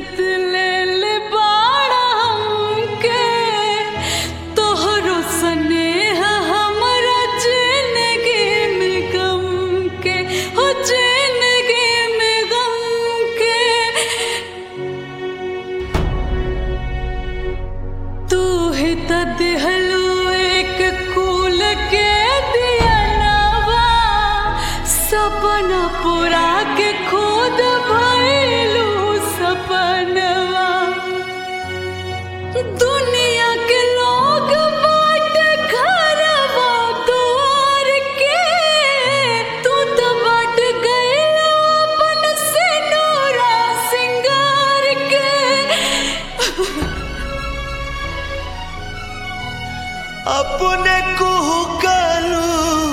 ले ले बाड़ा हमके तोहरो स्नेह हमरा जिंदगी में गम के हो जिंदगी में गम के तू ही त दिहलो एक कुल के दिया नवा सपना पूरा के खुद भइलू सपनवा दुनिया के लोग बाट घरवा द्वार के तू तो बाट गइलो अपन से नूरा सिंगार के अपने कुहकालू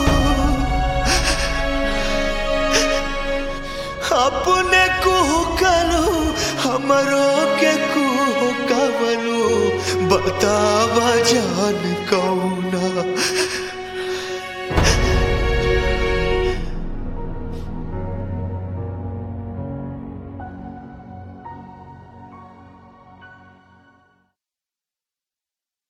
अपने कुहकालू हमरो के कुहकावलू बतावा जान कौन